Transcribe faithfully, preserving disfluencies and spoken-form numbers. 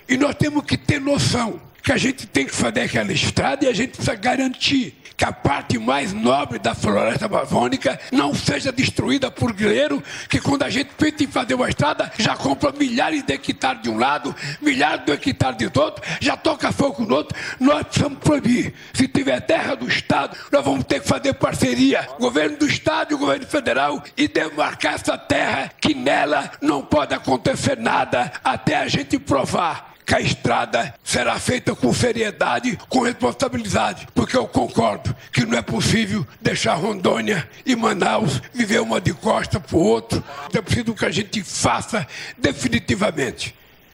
E nós temos que ter noção que a gente tem que fazer aquela estrada e a gente precisa garantir que a parte mais nobre da floresta amazônica não seja destruída por grileiro, que quando a gente pensa em fazer uma estrada, já compra milhares de hectares de um lado, milhares de hectares de outro, já toca fogo no outro. Nós precisamos proibir. Se tiver terra do Estado, nós vamos ter que fazer parceria, governo do Estado e o governo federal, e demarcar essa terra, que nela não pode acontecer nada até a gente provar que a estrada será feita com seriedade, com responsabilidade, porque eu concordo que não é possível deixar Rondônia e Manaus viver uma de costa para o outro. É preciso que a gente faça definitivamente